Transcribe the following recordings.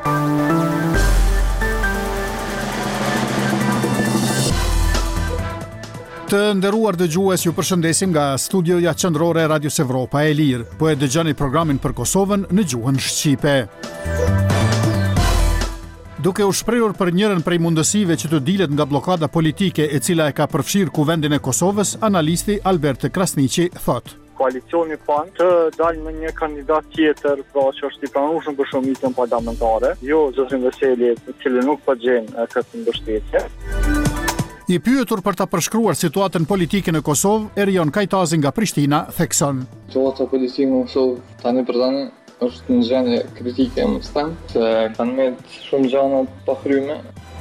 Të nderuar dëgjues, ju përshëndesim nga studioja qendrore e Radios Evropa e Lirë. Po e dëgjoni programin për Kosovën në gjuhën shqipe. Duke u shprehur për njërin prej mundësive që të dilet nga blokada politike e cila e ka përfshirë kuvendin e Kosovës, analisti Albert Krasniqi thot: Koalicioni PAN të dalë me një kandidat tjetër, pra që është i pranueshëm për shumicën parlamentare, jo Zotrin Veseli, i cili nuk po gjen këtë mbështetje. I pyetur për ta përshkruar situatën politike në Kosovë, Erion Kajtazi nga Prishtina thekson: Situata politike në Kosovë tani për tani është në gjendje kritike, më them, se kanë met shumë gjëra pa kryme.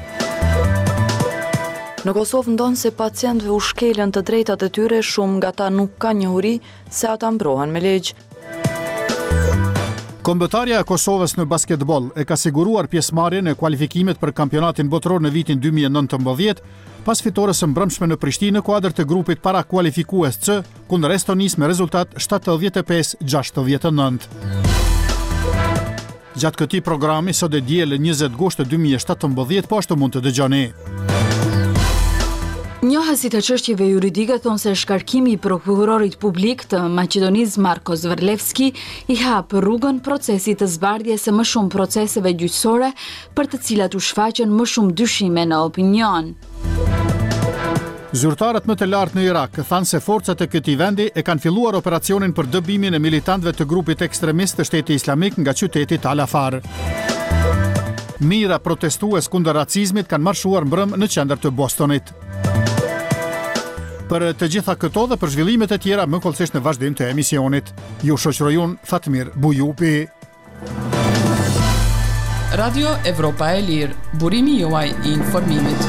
Në Kosovë ndonë se pacientëve u shkelën të drejtat e tyre, shumë nga ta nuk ka njohuri se ata mbrohen me ligj. Kombëtarja e Kosovës në basketbol e ka siguruar pjesëmarrjen e kualifikimet për kampionatin botror në vitin 2019, pas fitores së mbrëmshme në Prishtinë në kuadër të grupit para kualifikues C, kundër Estonisë me rezultat 75-69. Gjatë këtij programi sot e diel 20 gusht 2017, po ashtu mund të dëgjoni. Njohësit e çështjeve juridike thonë se shkarkimi i prokurorit publik të Maqedonisë Marko Zverlevski i hap rrugën procesit të zbardhjes së më shumë proceseve gjyqësore, për të cilat u shfaqen më shumë dyshime në opinion. Zyrtarët më të lartë në Irak thanë se forcat e këtij vendi e kanë filluar operacionin për dëbimin e militantëve të grupit ekstremist të Shtetit Islamik nga qyteti Tal Afar. Mijëra protestues kundër racizmit kanë marshuar mbrëm në qendër të Bostonit. Për të gjitha këto dhe për zhvillimet e tjera, më kollësisht në vazhdim të emisionit. Ju shoqëroj unë Fatmir Bujupi. Radio Evropa e Lirë, burimi juaj i informimit.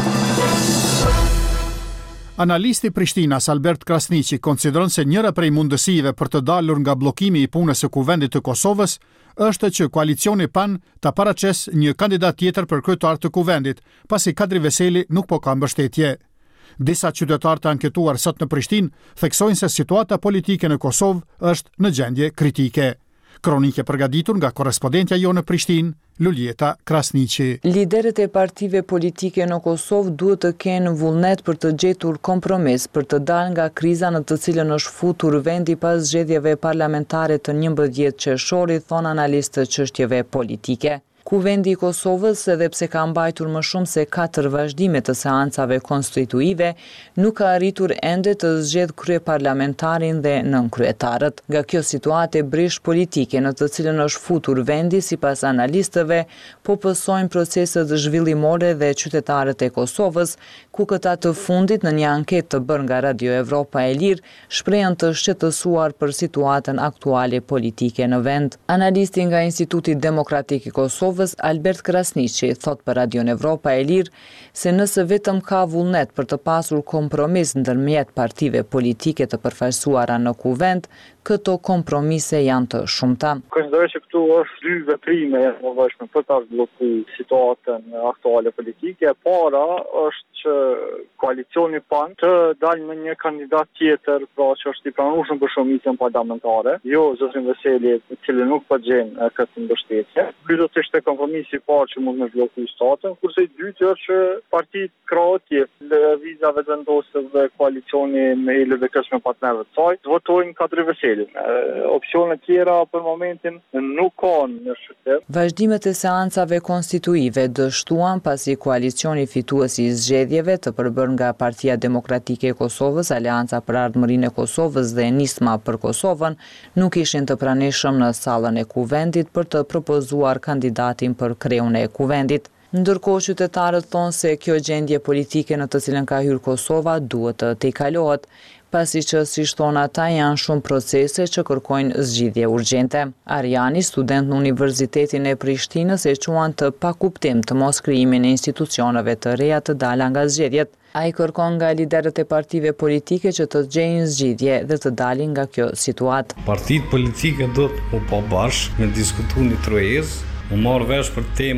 Analisti Prishtinas Albert Krasniqi konsideron se njëra prej mundësive për të dalur nga bllokimi i punës së kuvendit të Kosovës është që koalicioni PAN ta paraqes një kandidat tjetër për kryetar të kuvendit, pasi Kadri Veseli nuk po ka mbështetje. Disa qytetarë të anketuar sot në Prishtinë theksojnë se situata politike në Kosovë është në gjendje kritike. Kronike përgatitur nga korrespondentja jo në Prishtinë, Luljeta Krasniqi. Liderët e partive politike në Kosovë duhet të kenë vullnet për të gjetur kompromis për të dalë nga kriza në të cilën është futur vendi pas zgjedhjeve parlamentare të 11 qershorit, thon analistë të çështjeve politike. Kuvendi i Kosovës, edhe pse ka mbajtur më shumë se 4 vazhdime të seancave konstituive, nuk ka arritur ende të zgjedh kryeparlamentarin dhe nënkryetarët. Nga kjo situatë brish politike në të cilën është futur vendi, sipas analistëve, po pësojnë proceset zhvillimore dhe qytetarët e Kosovës, ku këta të fundit në një anketë të bërë nga Radio Evropa e Lirë shprehen të shqetësuar për situatën aktuale politike në vend. Analisti nga Instituti Demokratik i Kosovës Albert Krasniqi thot për Radion Evropa e Lirë se nëse vetëm ka vullnet për të pasur kompromis ndërmjet partive politike të përfaqësuara në kuvend, këto kompromise janë të shumta. Konsideroj që këtu është dy veprime e mëdha për ta zblokuar situatën aktuale politike. Para është që koalicioni PAN të dalë me një kandidat tjetër, pra që është i pranueshëm për shumicën parlamentare, jo Zotrin Veseli, i cili nuk po gjen këtë mbështetje. Ky do të ishte kompromisi i parë që mund të zbllokojë statën, kurse i dytë është që partitë kroatie, lëvizjave vendosur dhe koalicioni me LDK me partnerët e saj, votojnë Kadri Veseli. Opsione tjera për momentin nuk kanë në shqiptar. Vazhdimet e seancave konstituive dështuan pasi koalicioni fitues i zgjedhjeve të përbërë nga Partia Demokratike e Kosovës, Aleanca për Ardhmërinë e Kosovës dhe Nisma për Kosovën nuk ishin të pranishëm në sallën e kuvendit për të propozuar kandidatin për kreun e kuvendit. Ndërkohë qytetarët thonë se kjo gjendje politike në të cilën ka hyrë Kosova duhet të tejkalohet, pasi që si shton ata janë shumë procese që kërkojnë zgjidhje urgjente. Arjani, student në Universitetin e Prishtinës, e quan të pakuptim të mos krijimin e institucioneve të reja të dala nga zgjedhjet. Ai kërkon nga liderët e partive politike që të gjejnë zgjidhje dhe të dalin nga kjo situatë. Partitë politike do të po bashkë me diskutu një trojez, u marrë vesh për temat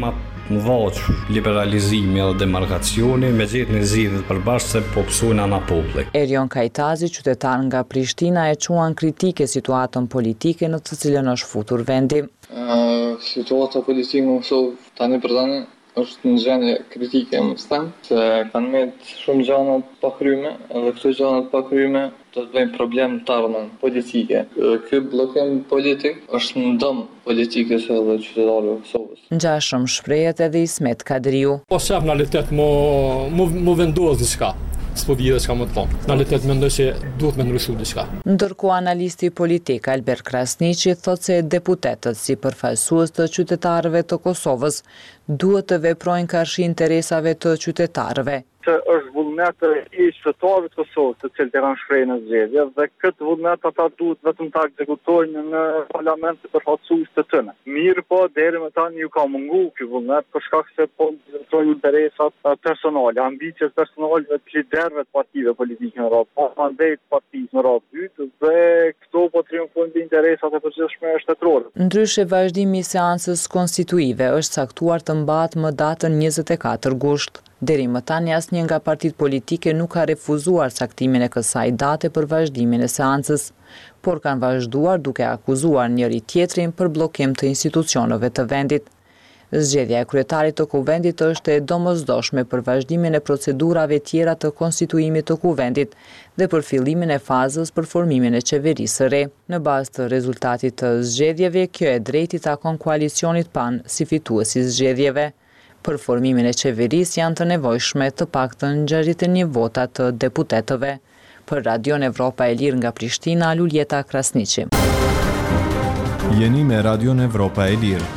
mëdha liberalizimi edhe demarkacioni me gjetjen e zgjidhjet përbashkëse po psuajnë ana populli. Erion Kajtazi, qytetar nga Prishtina, e quan kritike situatën politike në të cilën është futur vendi. Situata politike në Kosovë tani për tani është në gjendje kritike, më them, se kanë met shumë gjëra të pakryme, edhe këto gjëra të pakryme do të bëjnë problem të ardhmen politike. Ky bllokim politik është në dëm politikës edhe qytetarëve të Kosovës. Ngjashëm shprehet edhe Ismet Kadriu. Po shef në realitet mo vendos diçka. S'po di edhe çka më të thonë. Në realitet mendoj se duhet me ndryshu diçka. Ndërkohë analisti politik Albert Krasniqi thotë se deputetët si përfaqësues të qytetarëve të Kosovës duhet të veprojnë karshi interesave të qytetarëve. Që është vullnet i qytetarëve të Kosovës, të cilët e kanë shprehur në zgjedhje, dhe këtë vullnet ata duhet vetëm ta ekzekutojnë në parlament të përfaqësues të tyre. Mirë po, deri më tani ju ka mungu ky vullnet për shkak se po ekzekutojnë interesat personale, ambicjet personale të liderëve të partive politike në Europë, mandej të partisë në Europë dytë, dhe këto po triumfojnë mbi interesat e përgjithshme shtetërore. Ndryshe, vazhdimi i seancës konstituive është caktuar të mbahet më datën 24 gusht. Deri më tani asnjë nga partitë politike nuk ka refuzuar caktimin e kësaj date për vazhdimin e seancës, por kanë vazhduar duke akuzuar njëri tjetrin për bllokim të institucioneve të vendit. Zgjedhja e kryetarit të kuvendit është e domosdoshme për vazhdimin e procedurave tjera të konstituimit të kuvendit dhe për fillimin e fazës për formimin e qeverisë së re. Në bazë të rezultatit të zgjedhjeve, kjo e drejti takon koalicionit PAN si fituesi i zgjedhjeve. Për formimin e qeverisë janë të nevojshme të paktën 61 vota të deputetëve. Për Radion Evropa e Lirë nga Prishtina, Luljeta Krasniqi. Jeni me Radion Evropa e Lirë.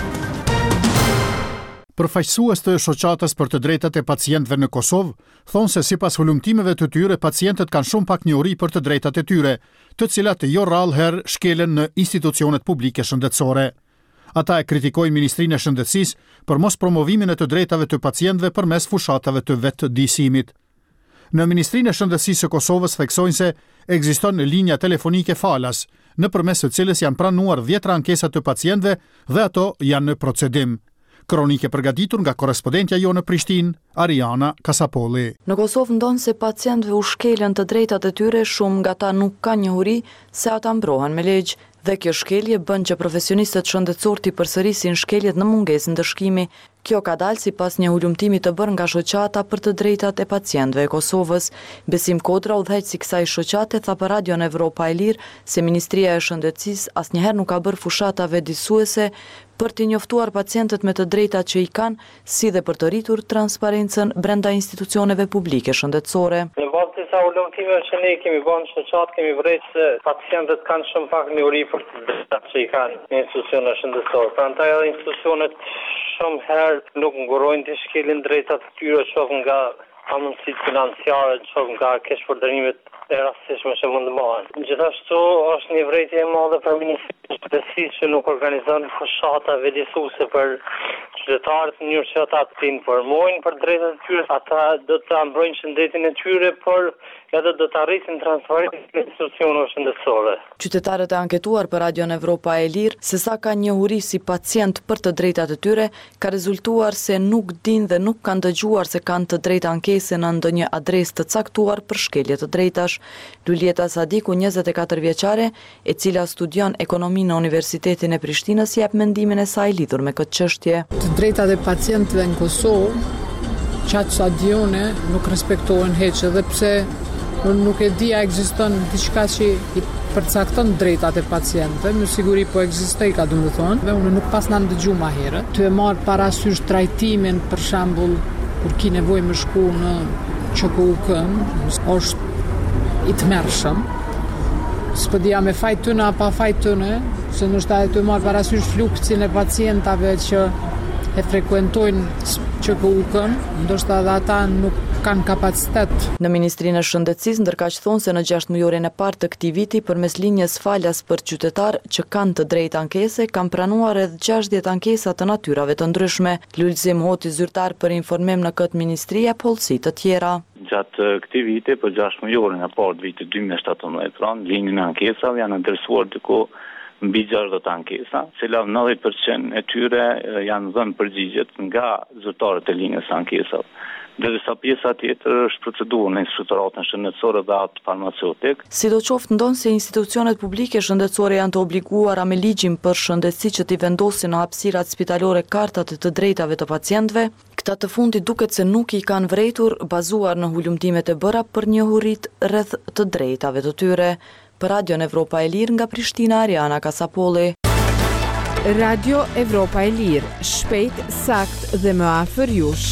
Përfaqësues të shoqatës për të drejtat e pacientëve në Kosovë thonë se sipas hulumtimeve të tyre pacientët kanë shumë pak njohuri për të drejtat e tyre, të cilat jo rrallëherë shkelen në institucionet publike shëndetësore. Ata e kritikojnë Ministrinë e Shëndetësisë për mos promovimin e të drejtave të pacientëve përmes fushatave të vetëdijësimit. Në Ministrinë e Shëndetësisë së Kosovës theksojnë se ekziston linja telefonike falas, nëpërmes së cilës janë pranuar 10 ankesa të pacientëve dhe ato janë në procedim. Kronike përgatitur nga korrespondentja jo në Prishtinë, Ariana Kasapolli. Në Kosovë ndon se pacientëve u shkelen të drejtat e tyre, shumë nga ta nuk kanë njohuri se ata mbrohen me ligj. Dhe kjo shkelje bën që profesionistët shëndetësor t'i përsërisin shkeljet në mungesën ndëshkimi. Kjo ka dalë sipas një hulumtimi të bërë nga shoqata për të drejtat e pacientëve e Kosovës. Besim Kodra, udhëheqësi i kësaj shoqate, tha për Radion Evropa e Lirë se Ministria e Shëndetësisë asnjëherë nuk ka bërë fushatave disuese për t'i njoftuar pacientët me të drejtat që i kanë, si dhe për të rritur transparencën brenda institucioneve publike shëndetësore. Në bazë të disa hulumtimeve që ne kemi bërë në shoqat, kemi vërejtë se pacientët kanë shumë pak njohuri për të drejtat që i kanë në institucionet shëndetësore. Prandaj edhe institucionet shumë herë nuk ngurojnë të shkelin drejtat të tyre, qoftë nga amëndësit financiare, qoftë nga keqpërdorimet e rastishme që mund të bëhen. Gjithashtu është një vërejtje e madhe për Ministrinë e Shëndetësisë që nuk organizon fushata vjedisuese për qytetarët në mënyrë që ata të informojnë për drejtat e tyre, ata do të mbrojnë shëndetin e tyre, por edhe do të arrisin transparencën e institucioneve shëndetësore. Qytetarët e anketuar për Radion Evropa e Lirë se sa ka njohuri si pacient për të drejtat e tyre, ka rezultuar se nuk din dhe nuk kanë dëgjuar se kanë të drejtë ankese në ndonjë adresë të caktuar për shkelje të drejtash. Luljeta Sadiku, 24 vjeçare, e cila studion ekonomi në Universitetin e Prishtinës, jep mendimin e saj lidhur me këtë çështje. Të drejtat e pacientëve në Kosovë, qatë sa dione, nuk respektohen hiç, edhe pse nuk e di a ekziston diçka që i përcakton drejtat e pacientëve, me siguri po ekzistoj, ka domethënë, dhe unë nuk pas na ndëgju më herët. Ty e marr parasysh trajtimin, për shembull, kur ki nevojë me shku në QKUK-n, është i tmerrshëm. S'po dia me fajt tëne apo fajt tëne, se nështë të marr parasysh fluksin e pacientave që e frekuentojnë QKUK-n, ndoshta edhe ata nuk kanë kapacitet. Në Ministrinë e Shëndetësisë ndërkaq thonë se në 6 mujorin e parë të këtij viti përmes linjës falas për qytetar që kanë të drejtë ankese, kanë pranuar edhe 60 ankesa të natyrave të ndryshme. Lulzim Hoti, zyrtar për informim në këtë ministri, e pollësi të tjera. Gjatë këtij viti, për 6 mujorin e parë të vitit 2017, linjën e ankesave janë ndërsuar diku mbi 60 ankesa, cila 90% e tyre janë dhënë përgjigjet nga zyrtarët e linjës së ankesave. Ndërsa pjesa tjetër është procedurë në instruktoratën shëndetësore dhe atë farmaceutik. Sidoqoftë ndon se institucionet publike shëndetësore janë të obliguara me ligjin për shëndetësi që t'i vendosin në hapësirat spitalore kartat të drejtave të pacientëve, këta të fundit duket se nuk i kanë vrejtur bazuar në hulumtimet e bëra për njohurit rreth të drejtave të tyre. Për Radio Evropa e Lirë nga Prishtina, Ariana Kasapolli. Radio Evropa e Lirë, shpejt, sakt dhe më afër jush.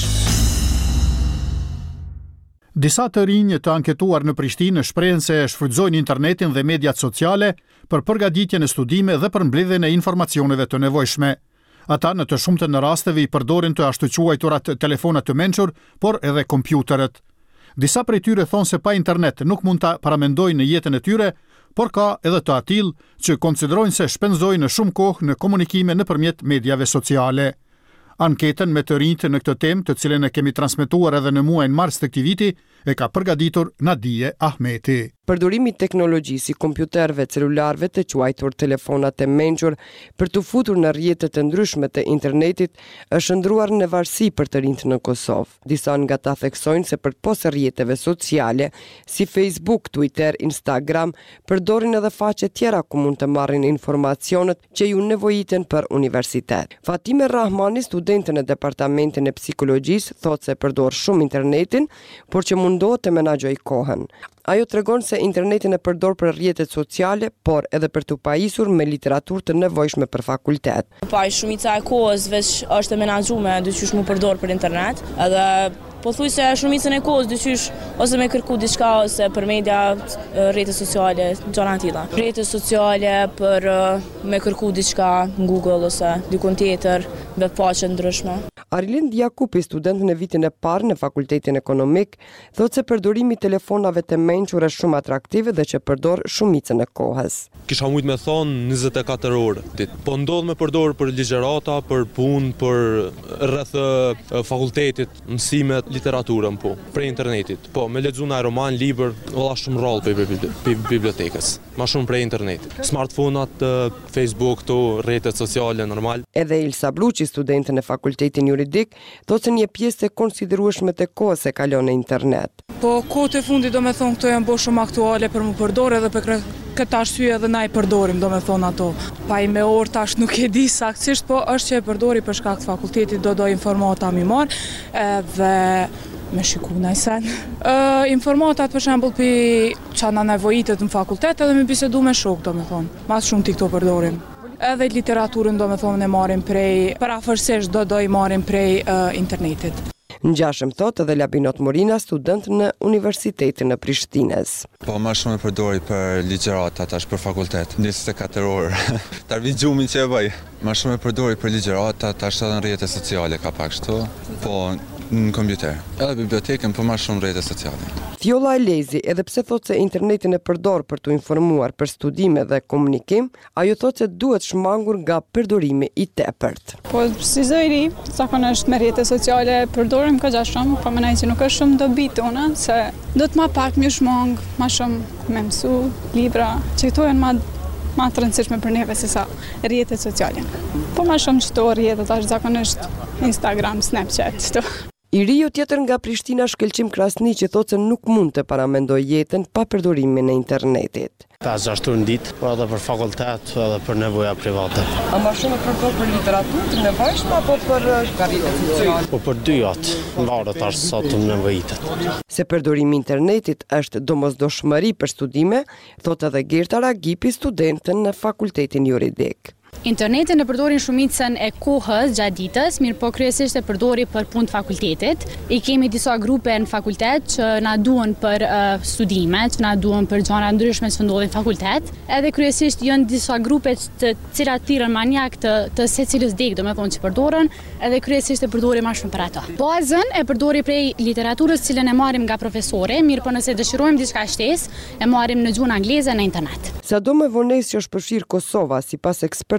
Disa të rinj të anketuar në Prishtinë shprehen se shfrytëzojnë internetin dhe mediat sociale për përgatitjen e studime dhe për mbledhjen e informacioneve të nevojshme. Ata në të shumtën në rasteve i përdorin të ashtu quajturat telefonat të mençur, por edhe kompjuterët. Disa prej tyre thonë se pa internet nuk mund ta paramendojnë në jetën e tyre, por ka edhe të atill që konsiderojnë se shpenzojnë shumë kohë në komunikime nëpërmjet mediave sociale. Anketën me të rinjtë në këtë temë, të cilën e kemi transmetuar edhe në muajin mars të këtij viti, e ka përgatitur Nadije Ahmeti. Përdorimi i teknologjisë si kompjuterëve, celularëve të quajtur telefonat e mençur për të futur në rrjetet e ndryshme të internetit është ndruar në varësi për të rinjtë në Kosovë. Disa nga ta theksojnë se përpos rrjeteve sociale si Facebook, Twitter, Instagram, përdorin edhe faqe tjera ku mund të marrin informacionet që ju nevojiten për universitet. Fatime Rahmani, studente në departamentin e psikologjisë, thotë se përdor shumë internetin, por që mundohet të menaxhojë kohën. Ajo tregon se internetin e përdor për rrjetet sociale, por edhe për të pajisur me literaturë të nevojshme për fakultet. Shumica e kohës veç është e menaxhuar dyqysh mu përdor për internet, edhe po thuj se shumicën e kohës dyqysh ose me kërku diçka ose për media, rrjetet sociale, gjëra të tilla. Rrjetet sociale për me kërku diçka në Google ose dikun tjetër, webfaqe ndryshme. Arilind Jakupi, student në vitin e parë në Fakultetin Ekonomik, thotë se përdorimi i telefonave të mençur është shumë atraktiv dhe që përdor shumicën e kohës. Kisha mujt me thonë 24 orë ditë, po ndodh me përdor për ligjërata, për punë, për rreth fakultetit, mësimet, literaturën po, për internetit. Po, me lexuar një roman, libër, valla shumë rroll për bibliotekës, ma shumë për internetit. Smartphone-at, Facebook, rrjetet sociale normal. Edhe Ilsa Bluçi, studente në Fakultetin Juridik, thotë se një pjesë e konsiderueshme të kohës e kalon në internet. Po kohët e fundit do me thonë këto janë bo shumë aktuale për mu përdor edhe për këtë arsye edhe na i përdorim do me thonë ato. Pa i me orë tash nuk e di saktësisht, po është që e përdori për shkak të fakultetit do informata mi marë edhe me shiku najsen. Informatat për shembull për që na nevojitet në fakultet edhe me bisedu me shok do me thonë. Mas shumë ti këto përdorim. Edhe literaturën do me thonë ne marim prej, parafërsisht do i marim prej internetit. Ngjashëm thotë edhe Labinot Morina, student në Universitetin e Prishtinës. Po më shumë e përdori për ligjërata tash për fakultet, 24 orë. Tarvi gjumin që e bëj. Më shumë e përdori për ligjërata tash edhe në rrjete sociale ka pak kështu, po në kompjuter. Edhe bibliotekën, po më shumë rrjete sociale. Fjolla Elezi, edhe pse thotë se internetin e përdor për të informuar për studime dhe komunikim, ajo thotë se duhet shmangur nga përdorimi i tepërt. Po si zëri, zakonisht me rrjete sociale përdorim ka shumë, po mendoj se nuk është shumë dobi tona, se do të ma pak më shmang, më shumë me mësu, libra, që këto janë ma të rëndësishme për neve se sa rrjetet sociale. Po më shumë çto rrjetet është zakonisht Instagram, Snapchat, çto. I riu tjetër nga Prishtina, Shkëlqim Krasniqi, thotë se nuk mund të paramendoj jetën pa përdorimin e internetit. 5-6 orë në ditë, po edhe për fakultet, edhe për nevoja private. A më shumë përdor për literaturë të nevojshme apo për rrjetet sociale? Po për dyat, varet tash sa të nevojitet. Se përdorimi i internetit është domosdoshmëri për studime, thotë edhe Gerta Ragipi, studente në Fakultetin Juridik. Internetin e përdorin shumicën e kohës gjatë ditës, mirë po kryesisht e përdori për punë të fakultetit. I kemi disa grupe në fakultet që na duhen për studime, që na duhen për gjëra ndryshme që ndodhin në fakultet. Edhe kryesisht janë disa grupe të cilat thirrën manjak të secilës deg, domethënë që përdoren, edhe kryesisht e përdori më shumë për ato. Bazën e përdori prej literaturës që cilën e marrim nga profesorë, mirë po nëse dëshirojmë diçka shtesë, e marrim në gjuhën angleze në internet. Sado më vonesë që është përfshirë Kosova, sipas ekspertëve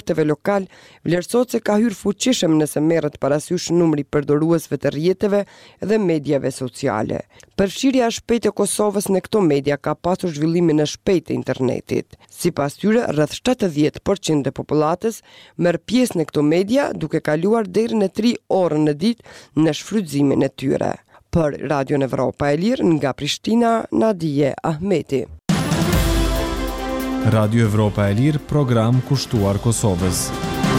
rrjeteve lokal vlerësohet se ka hyrë fuqishëm nëse merret parasysh numri i përdoruesve të rrjeteve dhe mediave sociale. Përfshirja e shpejtë e Kosovës në këto media ka pasur zhvillimin e shpejtë të internetit. Sipas tyre, rreth 70% e popullatës merr pjesë në këto media, duke kaluar deri në 3 orë në ditë në shfrytëzimin e tyre. Për Radio Evropa e Lirë nga Prishtina, Nadije Ahmeti. Radio Evropa e Lirë, program kushtuar Kosovës.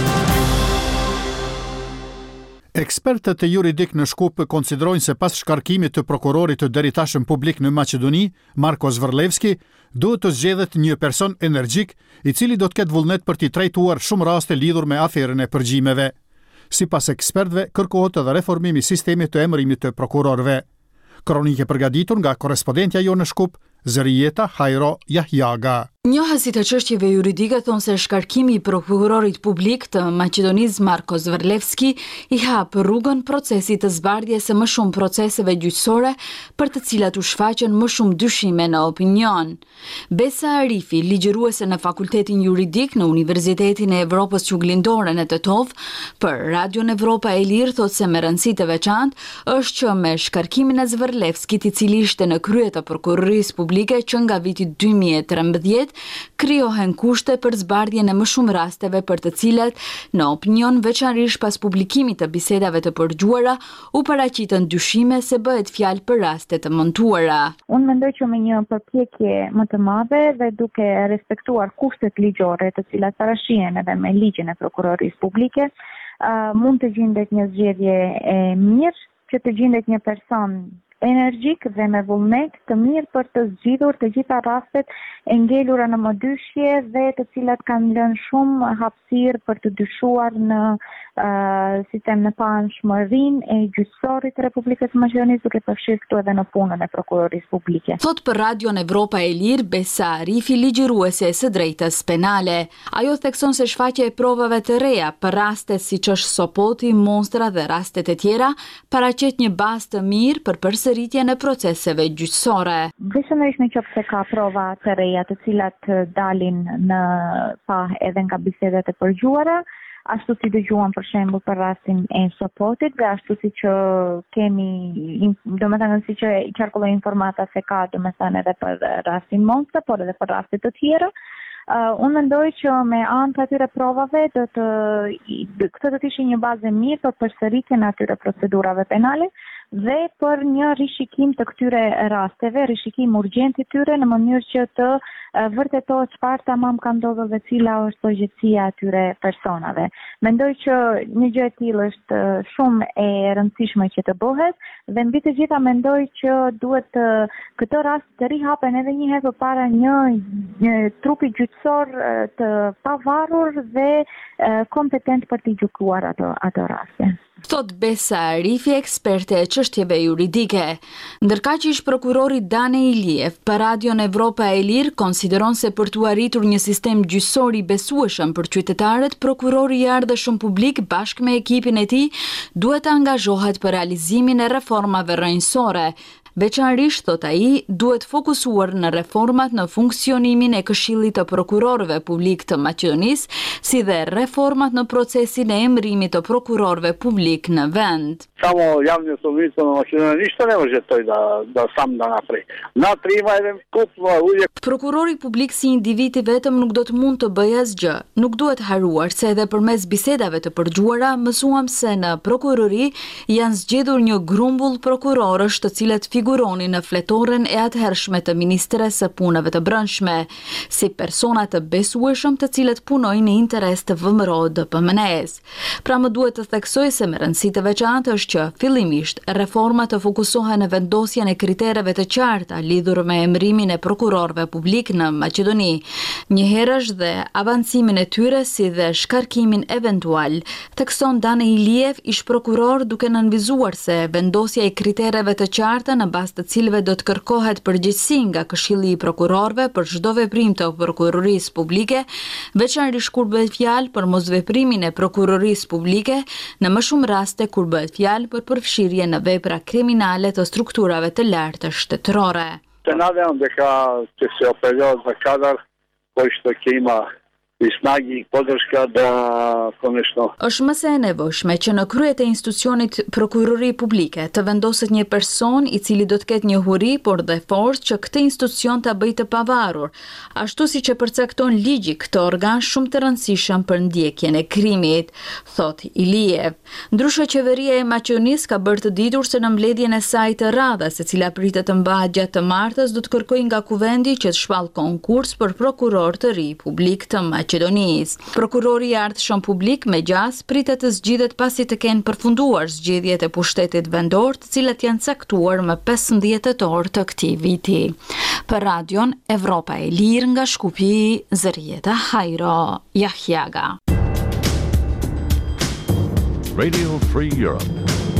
Ekspertët e juridik në Shkup konsiderojnë se pas shkarkimit të prokurorit të deritashëm publik në Maqedoni, Marko Zvrlevski, duhet të zgjedhet një person energjik i cili do të ketë vullnet për t'i trajtuar shumë raste lidhur me aferën e përgjimeve. Sipas ekspertëve, kërkohet edhe reformimi i sistemit të emërimit të prokurorëve. Kronike përgatitur nga korrespondentja jo në Shkup, Zërijeta Hajro Jahjaga. Njohësit e çështjeve juridike thonë se shkarkimi i prokurorit publik të Maqedonisë Marko Zvrlevski i hap rrugën procesit të zbardhjes së më shumë proceseve gjyqësore për të cilat u shfaqen më shumë dyshime në opinion. Besa Arifi, ligjëruese në Fakultetin Juridik në Universitetin e Evropës Juglindore në Tetov, për Radio Evropa e Lirë thotë se me rëndësi të veçantë është që me shkarkimin e Zvrlevskit, i cili ishte në krye të prokurorisë publike që nga viti 2013, krijohen kushte për zbardhjen e më shumë rasteve për të cilat, në opinion, veçanërisht pas publikimit të bisedave të përgjuara, u paraqitën dyshime se bëhet fjalë për raste të montuara. Unë mendoj që me një përpjekje më të madhe dhe duke respektuar kushtet ligjore të cilat parashihen edhe me ligjin e prokurorisë publike, mund të gjendet një zgjedhje e mirë, që të gjendet një person energjik dhe me vullnet të mirë për të zgjidhur të gjitha rastet e ngelura në mëdyshje dhe të cilat kanë lënë shumë hapësirë për të dyshuar në sistem në panshmërinë e gjyqësorit të Republikës së Maqedonisë, duke përfshirë këtu edhe në punën e prokurorisë publike. Thot për Radio Evropa e Lirë Besa Arifi, ligjëruese së drejtës penale. Ajo thekson se shfaqja e provave të reja për rastet siç është Sopoti, Monstra dhe rastet e tjera paraqet një bazë të mirë për përsëritjen e proceseve gjyqësore. Veçanërisht në qoftë se ka prova të reja të cilat dalin në pa edhe nga bisedat e përgjuara, ashtu si dëgjuam për shembull për rastin e Sopotit dhe ashtu si që kemi, domethënë si që qarkulloi informata se ka domethënë edhe për rastin Monstra, por edhe për raste të tjera. Unë mendoj që me anë të atyre provave këtë do të ishte një bazë mirë për përsëritjen e atyre procedurave penale dhe për një rishikim të këtyre rasteve, rishikim urgjent i tyre në mënyrë që të vërtetohet çfarë tamam ka ndodhur dhe cila është përgjegjësia e atyre personave. Mendoj që një gjë e tillë është shumë e rëndësishme që të bëhet dhe mbi të gjitha mendoj që duhet këtë rast të rihapen edhe një herë përpara një trupi gjyqësor të pavarur dhe kompetent për të gjykuar ato raste. Thot Besa Arifi, eksperte e çështjeve juridike. Ndërkaq ish prokurori Dane Iliev për Radio Evropa e Lirë konsideron se për të arritur një sistem gjyqësor i besueshëm për qytetarët, prokurori i ardhshëm publik bashkë me ekipin e tij duhet të angazhohet për realizimin e reformave rrënjësore. Veçanërisht, thot ai, duhet fokusuar në reformat në funksionimin e Këshillit të Prokurorëve Publik të Maqedonisë, si dhe reformat në procesin e emërimit të prokurorëve publik në vend. Samo javni službenici na Makedoniji ništa ne može to da sam da napravi. Treba jedan kup uvijek. Prokurori publik si individ i vetëm nuk do të mund të bëjë asgjë. Nuk duhet haruar se edhe përmes bisedave të përgjuara mësuam se në prokurori janë zgjedhur një grumbull prokurorësh të cilët figuronin në fletoren e atëhershme të Ministres së Punëve të Brendshme, si persona të besueshëm të cilët punojnë në interes të VMRO-DPMNE-s. Pra më duhet të theksoj se me rëndësi të veçantë është që fillimisht reformat të fokusohen në vendosjen e kritereve të qarta lidhur me emërimin e prokurorëve publik në Maqedoni, njëherësh dhe avancimin e tyre si dhe shkarkimin eventual. Thekson Dane Iliev, ish prokuror, duke nënvizuar se vendosja e kritereve të qarta në bazë të cilëve do të kërkohet përgjegjësi nga Këshilli i Prokurorëve për çdo veprim të prokurorisë publike, veçanërisht kur bëhet fjalë për mosveprimin e prokurorisë publike, në më shumë raste kur bëhet fjalë për përfshirje në vepra kriminale të strukturave të larta shtetërore. Se nadam дека ќе се определат за кадар кој што ќе има i snagi podrška da konačno. Është më se e nevojshme që në kryet e institucionit prokurori publike të vendoset një person i cili do të ketë njohuri, por dhe forcë që këtë institucion ta bëjë të pavarur, ashtu siç e përcakton ligji këtë organ shumë të rëndësishëm për ndjekjen e krimit, thot Iliev. Ndryshe qeveria e Maqedonisë ka bërë të ditur se në mbledhjen e saj të radhës, e cila pritet të mbahet gjatë të martës, do të kërkojë nga kuvendi që të shpall konkurs për prokuror të ri publik të Maqedonisë. Prokurori i ardhshëm publik me gjas pritet të zgjidhet pasi të kenë përfunduar zgjedhjet e pushtetit vendor, të cilat janë caktuar më 15 tetor të këtij viti. Për Radion Evropa e Lirë nga Shkupi, Zërieta Hajro Jahjaga. Radio Free Europe.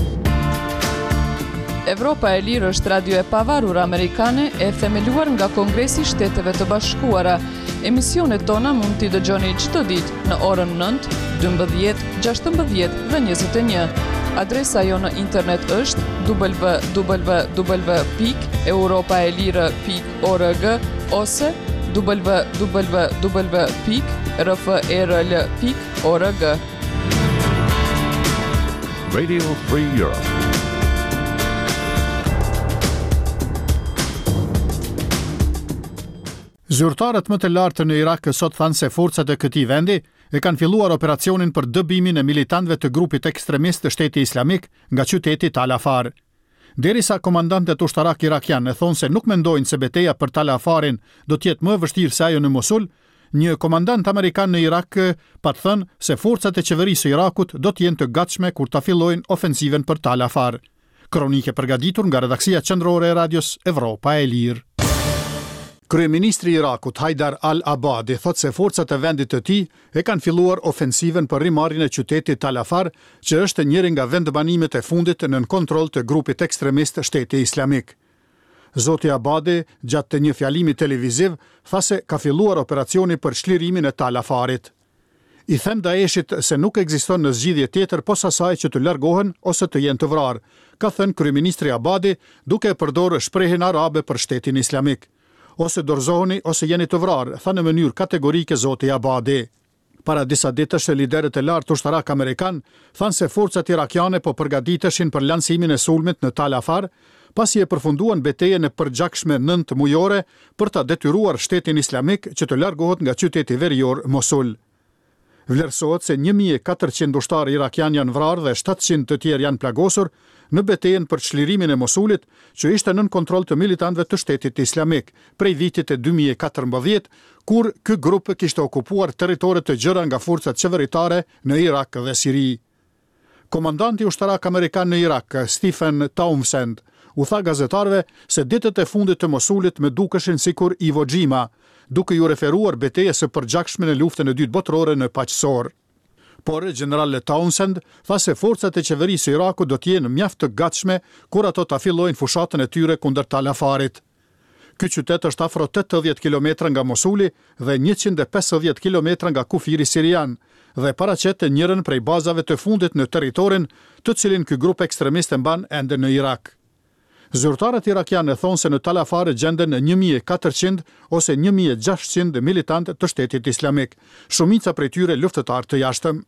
Evropa e Lirë është radio e pavarur amerikane e themeluar nga Kongresi i Shteteve të Bashkuara. Emisionet tona mund t'i dëgjoni çdo ditë në orën 9, 12, 16 dhe 21. Adresa jo në internet është www.europaelire.org ose www.rfrl.org. Radio Free Europe. Zyrtarët më të lartë në Irak sot thanë se forcat e këtij vendi e kanë filluar operacionin për dëbimin e militantëve të grupit ekstremist të Shteti Islamik nga qyteti Tal Afar. Derisa komandantët ushtarak irakian e thonë se nuk mendojnë se betejë për Tal Afarin do të jetë më e vështirë se ajo në Mosul, një komandant amerikan në Irak pa të thënë se forcat e qeverisë së Irakut do të jenë të gatshme kur ta fillojnë ofensiven për Tal Afar. Kronike përgatitur nga redaksia qendrore e radios Evropa e Lirë. Kryeministri i Irakut Haidar al-Abadi thot se forcat e vendit të tij e kanë filluar ofensiven për rimarrjen e qytetit Tal Afar, që është njëri nga vendbanimet e fundit nën kontroll të grupit ekstremist Shteti Islamik. Zoti Abadi, gjatë të një fjalimi televiziv, tha se ka filluar operacioni për çlirimin e Tal Afarit. I them Daeshit se nuk ekziston në zgjidhje tjetër posa asaj që të largohen ose të jenë të vrarë, ka thënë kryeministri Abadi duke përdorur shprehjen arabe për Shtetin Islamik. Ose dorëzoheni ose jeni të vrarë, tha në mënyrë kategorike zoti Abadi. Para disa ditësh liderët e lartë ushtarak amerikan thanë se forcat irakiane po përgatiteshin për lancimin e sulmit në Tal Afar, pasi e përfunduan betejën e përgjakshme 9 mujore për ta detyruar Shtetin Islamik që të largohet nga qyteti verior Mosul. Vlerësohet se 1400 ushtarë irakian janë vrarë dhe 700 të tjerë janë plagosur në betejën për çlirimin e Mosulit, që ishte nën kontroll të militantëve të Shtetit Islamik prej vitit e 2014, kur ky grup kishte okupuar territore të gjëra nga forcat qeveritare në Irak dhe Siri. Komandanti ushtarak amerikan në Irak, Stephen Townsend, u tha gazetarëve se ditët e fundit të Mosulit më dukeshin sikur Iwo Jima, duke ju referuar betejës së përgjakshme në luftën e dytë botërore në paqësor. Por general Townsend tha se forcat e qeverisë së Irakut do të jenë mjaft të gatshme kur ato ta fillojnë fushatën e tyre kundër Tal Afarit. Ky qytet është afro 80 km nga Mosuli dhe 150 km nga kufiri sirian dhe paraqet njërin prej bazave të fundit në territorin të cilin ky grup ekstremist e mban ende në Irak. Zyrtarët irakianë thonë se në Tal Afar gjenden 1400 ose 1600 militantë të Shtetit Islamik, shumica prej tyre luftëtar të jashtëm.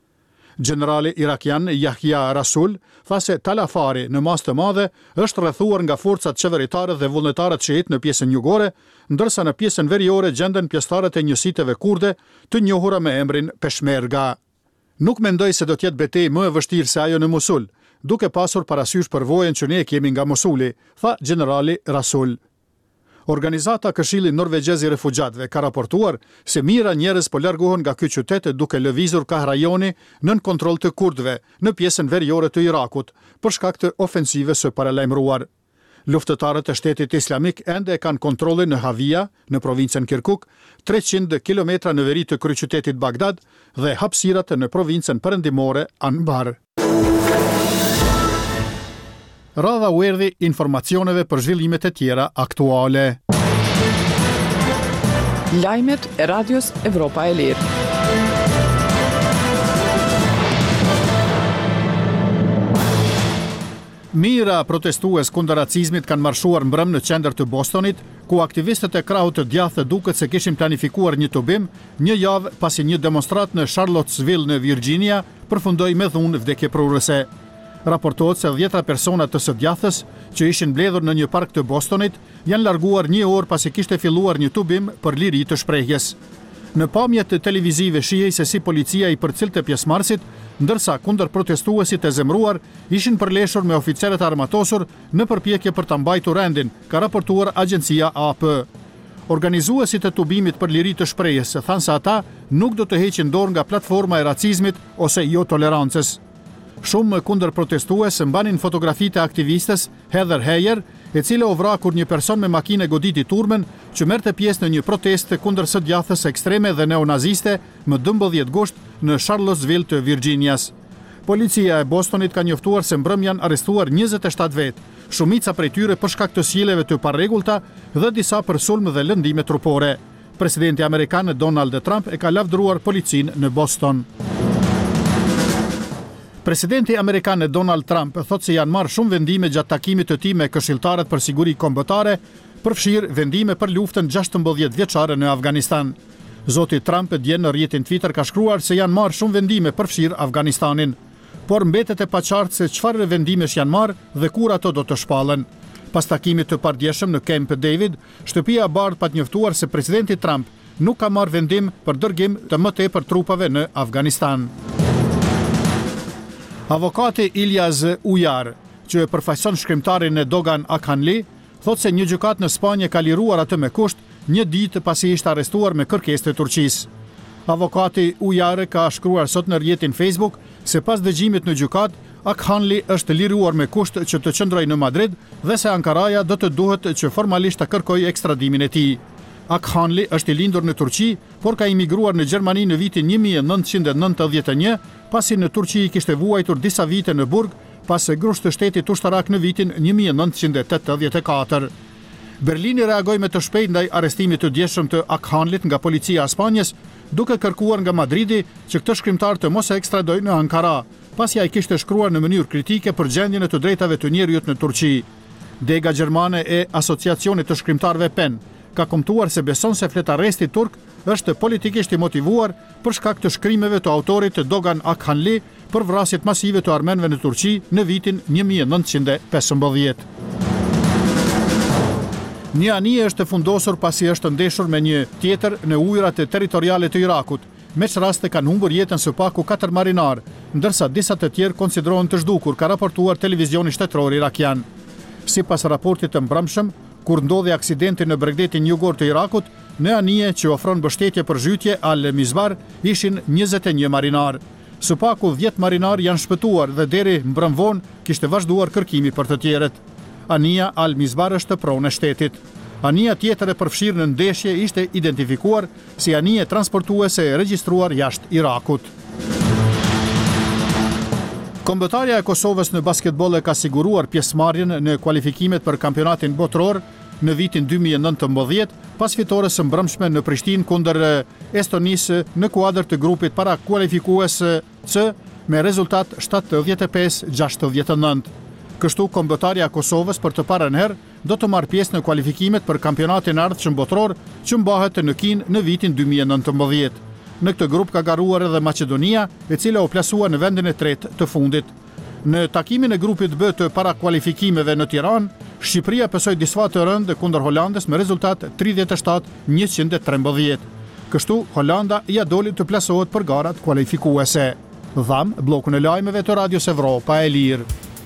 Generali irakian Yahya Rasul tha se Tal Afari në mas të madhe është rrethuar nga forcat qeveritare dhe vullnetarët shiit në pjesën jugore, ndërsa në pjesën veriore gjenden pjesëtarët e njësiteve kurde të njohura me emrin Peshmerga. Nuk mendoj se do të jetë betejë më e vështirë se ajo në Mosul, duke pasur parasysh përvojën që ne kemi nga Mosuli, tha generali Rasul. Organizata Këshilli Norvegjez i Refugjatëve ka raportuar se mijëra njerëz po largohen nga ky qytet duke lëvizur ka rajoni nën kontroll të kurdëve në pjesën veriore të Irakut për shkak të ofensivës së paralajmëruar. Luftëtarët e Shtetit Islamik ende kanë kontrollin në Havia, në provincën Kirkuk, 300 km në veri të kryeqytetit Bagdad dhe hapësirat në provincën perëndimore Anbar. Radha u erdhi informacioneve për zhvillimet e tjera aktuale. Lajmet e radios Evropa e Lirë. Mijëra protestues kundër racizmit kanë marshuar mbrëm në qendër të Bostonit, ku aktivistët e krahut të djathtë duket se kishin planifikuar një tubim, një javë pasi një demonstrat në Charlottesville në Virginia përfundoi me dhunë vdekjeprurëse. Raportohet se 10 persona të së djathës që ishin mbledhur në një park të Bostonit janë larguar një orë pasi kishte filluar një tubim për liri të shprehjes. Në pamjet televizive shihej se si policia i përcilte pjesëmarrësit, ndërsa kundër protestuesit e zemruar ishin përleshur me oficerët armatosur në përpjekje për ta mbajtur rendin, ka raportuar agjencia AP. Organizuesit e tubimit për liri të shprehjes thanë se ata nuk do të heqin dorë nga platforma e racizmit ose jo tolerancës. Shumë kundër protestues mbanin fotografitë e aktivistes Heather Heyer, e cila u vra kur një person me makinë goditi turmën që merrte pjesë në një protestë kundër së djathës ekstreme dhe neonaziste më 12 gusht në Charlottesville të Virginias. Policia e Bostonit ka njoftuar se mbrëm janë arrestuar 27 vetë, shumica prej tyre për shkak të sjelljeve të parregullta dhe disa për sulm dhe lëndime trupore. Presidenti amerikan Donald Trump e ka lavdëruar policinë në Boston. Presidenti amerikan Donald Trump thotë se janë marrë shumë vendime gjatë takimit të tij me këshilltarët për siguri kombëtare, përfshirë vendime për luftën 16 vjeçare në Afganistan. Zoti Trump dje në rrjetin Twitter ka shkruar se janë marrë shumë vendime përfshirë Afganistanin, por mbetet e paqartë se çfarë vendimesh janë marrë dhe kur ato do të shpallen. Pas takimit të pardjeshëm në Camp David, shtëpia e Bardhë pa njoftuar se presidenti Trump nuk ka marrë vendim për dërgim të më tepër trupave në Afganistan. Avokati Ilyas Ujar, që e përfaqëson shkrimtarin e Dogan Akhanli, thotë se një gjykat në Spanjë ka liruar atë me kusht një ditë pasi ishte arrestuar me kërkesë të Turqisë. Avokati Ujar ka shkruar sot në rrjetin Facebook se pas dëgjimit në gjykat, Akhanli është liruar me kusht që të qëndrojë në Madrid dhe se Ankaraja do të duhet që formalisht të kërkojë ekstradimin e tij. Akhanli është i lindur në Turqi, por ka imigruar në Gjermani në vitin 1991, pasi në Turqi kishte vuajtur disa vite në burg, pas grusht të shtetit ushtarak në vitin 1984. Berlini reagoi me të shpejt ndaj arrestimit të djeshëm të Akhanlit nga policia e Spanjës, duke kërkuar nga Madridi që këtë shkrimtar të mos e ekstradojë në Ankara, pasi ai kishte shkruar në mënyrë kritike për gjendjen e të drejtave të njerëzit në Turqi. Dega gjermane e Asociacionit të Shkrimtarëve PEN ka komentuar se beson se fletarresti turk është politikisht i motivuar për shkak të shkrimeve të autorit Dogan Akhanli për vrasjet masive të armenëve në Turqi në vitin 1915. Një anije është fundosur pasi është ndeshur me një tjetër në ujërat e territoriale të Irakut. Me që raste kanë humbur jetën së paku 4 marinar, ndërsa disa të tjerë konsiderohen të zhdukur, ka raportuar televizioni shtetëror irakian. Sipas raportit të mbrëmshëm, kur ndodhi aksidenti në bregdetin jugor të Irakut, në anije që ofron mbështetje për zhytje Al-Mizbar, ishin 21 marinar. Së paku 10 marinar janë shpëtuar dhe deri mbrëmvon kishte vazhduar kërkimi për të tjerët. Anija Al-Mizbar është pronë e shtetit. Anija tjetër e përfshirë në ndeshje ishte identifikuar si anije transportuese e regjistruar jashtë Irakut. Kombëtarja e Kosovës në basketbol e ka siguruar pjesëmarrjen në kualifikimet për kampionatin botror në vitin 2019 pas fitores së mbrëmshme në Prishtinë kundër Estonisë në kuadër të grupit para kualifikues C me rezultat 75-69. Kështu kombëtarja e Kosovës për të parën herë do të marrë pjesë në kualifikimet për kampionatin e ardhshëm botror që mbahet në Kinë në vitin 2019. Në këtë grup ka garuar edhe Maqedonia, e cila u plasua në vendin e tretë të fundit. Në takimin e grupit B të para kualifikimeve në Tiranë, Shqipëria pësoi disfat të rëndë kundër Holandës me rezultat 37-113. Kështu Holanda ja doli të plasohet për garat kualifikuese. Dham bllokun e lajmeve të Radios Evropa e Lirë.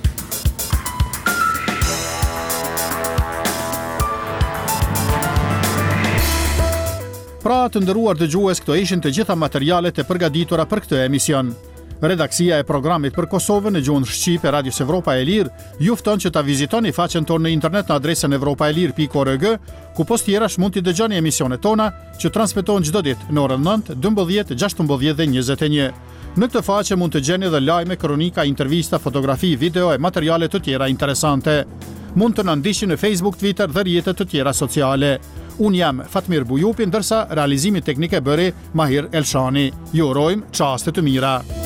Pra të nderuar dëgjues, këto ishin të gjitha materialet e përgatitura për këtë emision. Redaksia e programit për Kosovën në gjuhën shqipe Radios Evropa e Lirë ju fton që ta vizitoni faqen tonë në internet në adresën evropaelir.org, ku post tjerash mund t'i dëgjoni emisionet tona që transmetohen çdo ditë në orën 9, 12, 16 dhe 21. Në këtë faqe mund të gjeni edhe lajme, kronika, intervista, fotografi, video e materiale të tjera interesante. Mund të na ndiqni në Facebook, Twitter dhe rrjetet të tjera sociale. Unë jam Fatmir Bujupi, ndërsa realizimin teknik e bëri Mahir Elshani. Ju urojmë çaste të mira.